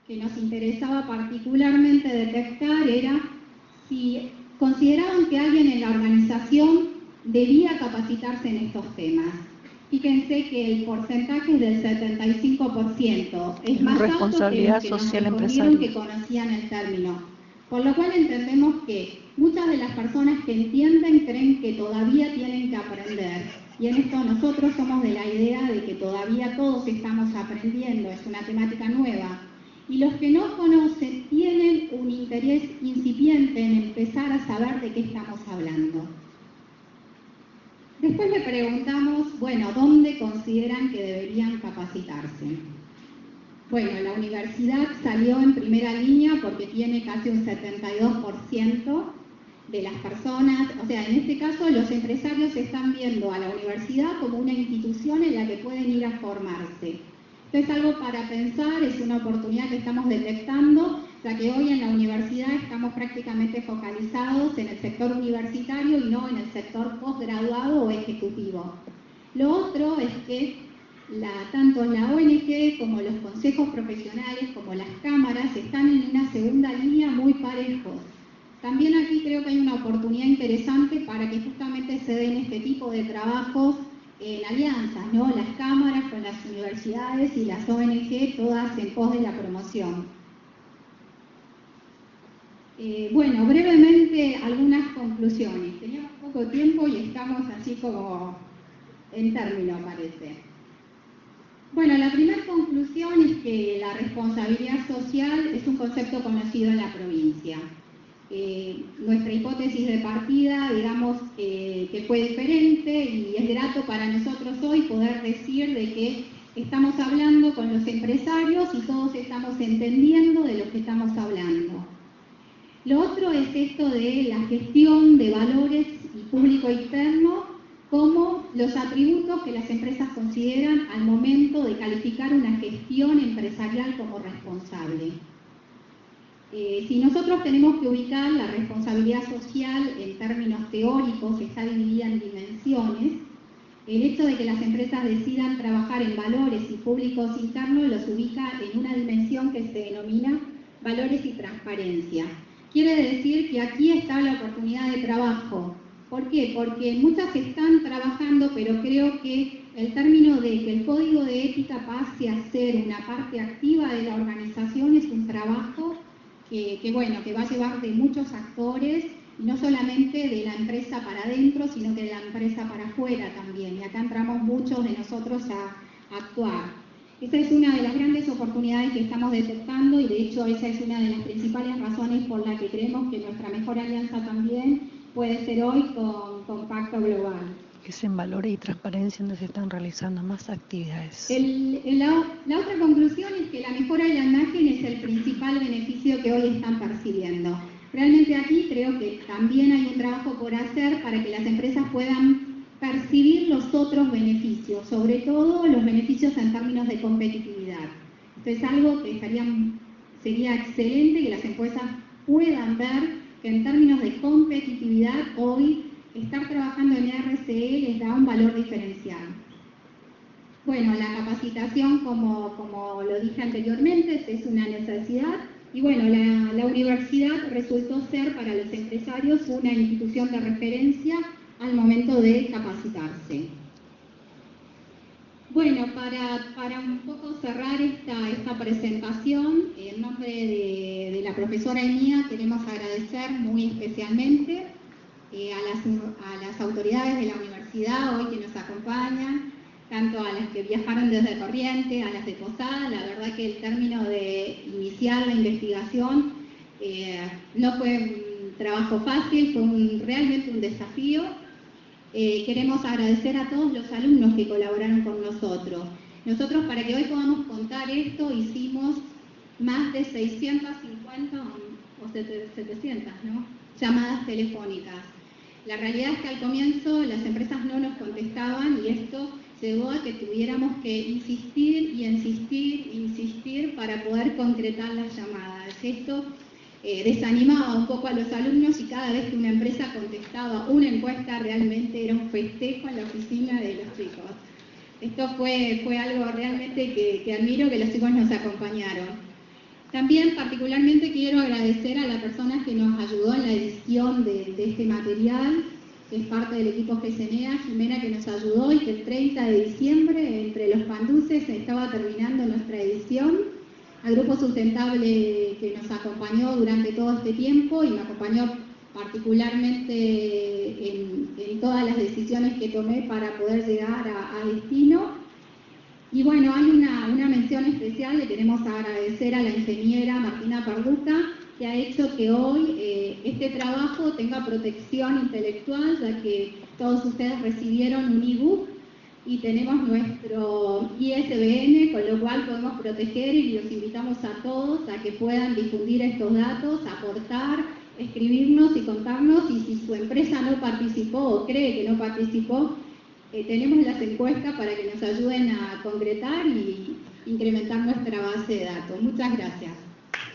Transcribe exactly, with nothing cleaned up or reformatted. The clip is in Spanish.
que nos interesaba particularmente detectar era si consideraban que alguien en la organización debía capacitarse en estos temas. Fíjense que el porcentaje es del setenta y cinco por ciento, es más alto que los que nos respondieron que conocían el término. Por lo cual entendemos que muchas de las personas que entienden creen que todavía tienen que aprender. Y en esto nosotros somos de la idea de que todavía todos estamos aprendiendo, es una temática nueva. Y los que no conocen tienen un interés incipiente en empezar a saber de qué estamos hablando. Después le preguntamos, bueno, ¿dónde consideran que deberían capacitarse? Bueno, la universidad salió en primera línea porque tiene casi un setenta y dos por ciento de las personas, o sea, en este caso los empresarios están viendo a la universidad como una institución en la que pueden ir a formarse. Esto es algo para pensar, es una oportunidad que estamos detectando, ya que hoy en la universidad estamos prácticamente focalizados en el sector universitario y no en el sector posgraduado o ejecutivo. Lo otro es que la, tanto la O N G como los consejos profesionales, como las cámaras, están en una segunda línea muy parejos. También aquí creo que hay una oportunidad interesante para que justamente se den este tipo de trabajos en alianzas, ¿no? Las cámaras con las universidades y las O N G, todas en pos de la promoción. Eh, bueno, brevemente algunas conclusiones. Teníamos poco tiempo y estamos así como en término, parece. Bueno, la primera conclusión es que la responsabilidad social es un concepto conocido en la provincia. Eh, nuestra hipótesis de partida, digamos, eh, que fue diferente y es grato para nosotros hoy poder decir de que estamos hablando con los empresarios y todos estamos entendiendo de lo que estamos hablando. Lo otro es esto de la gestión de valores y público interno como los atributos que las empresas consideran al momento de calificar una gestión empresarial como responsable. Eh, si nosotros tenemos que ubicar la responsabilidad social en términos teóricos, está dividida en dimensiones, el hecho de que las empresas decidan trabajar en valores y públicos internos los ubica en una dimensión que se denomina valores y transparencia. Quiere decir que aquí está la oportunidad de trabajo. ¿Por qué? Porque muchas están trabajando, pero creo que el término de que el código de ética pase a ser una parte activa de la organización es un trabajo que, que, bueno, que va a llevar de muchos actores, no solamente de la empresa para adentro, sino que de la empresa para afuera también. Y acá entramos muchos de nosotros a, a actuar. Esa es una de las grandes oportunidades que estamos detectando y de hecho esa es una de las principales razones por las que creemos que nuestra mejor alianza también puede ser hoy con, con Pacto Global. Es en valores y transparencia donde se están realizando más actividades. El, el, la, la otra conclusión es que la mejora de la imagen es el principal beneficio que hoy están percibiendo. Realmente aquí creo que también hay un trabajo por hacer para que las empresas puedan percibir los otros beneficios, sobre todo los beneficios en términos de competitividad. Esto es algo que estaría, sería excelente que las empresas puedan ver que en términos de competitividad hoy estar trabajando en R C E les da un valor diferencial. Bueno, la capacitación, como, como lo dije anteriormente, es una necesidad y bueno, la, la universidad resultó ser para los empresarios una institución de referencia al momento de capacitarse. Bueno, para, para un poco cerrar esta, esta presentación, en nombre de, de la profesora y mía, queremos agradecer muy especialmente eh, a, las, a las autoridades de la universidad hoy que nos acompañan, tanto a las que viajaron desde Corrientes, a las de Posada. La verdad que el término de iniciar la investigación eh, no fue un trabajo fácil, fue un, realmente un desafío. Eh, queremos agradecer a todos los alumnos que colaboraron con nosotros. Nosotros, para que hoy podamos contar esto, hicimos más de seiscientas cincuenta o setecientas, ¿no?, llamadas telefónicas. La realidad es que al comienzo las empresas no nos contestaban y esto llevó a que tuviéramos que insistir y insistir y insistir para poder concretar las llamadas. Esto eh, desanimaba un poco a los alumnos y cada vez que una empresa contestaba una encuesta realmente era un festejo en la oficina de los chicos. Esto fue, fue algo realmente que, que admiro que los chicos nos acompañaron. También particularmente quiero agradecer a la persona que nos ayudó en la edición de, de este material, que es parte del equipo GESENEA, Jimena, que nos ayudó y que el treinta de diciembre, entre los panduces, estaba terminando nuestra edición. Al Grupo Sustentable que nos acompañó durante todo este tiempo y me acompañó particularmente en, en todas las decisiones que tomé para poder llegar a, a destino. Y bueno, hay una, una mención especial, le queremos agradecer a la ingeniera Martina Perduca, que ha hecho que hoy eh, este trabajo tenga protección intelectual, ya que todos ustedes recibieron un ebook y tenemos nuestro I S B N, con lo cual podemos proteger y los invitamos a todos a que puedan difundir estos datos, aportar, escribirnos y contarnos, y si su empresa no participó o cree que no participó, eh, tenemos las encuestas para que nos ayuden a concretar y incrementar nuestra base de datos. Muchas gracias.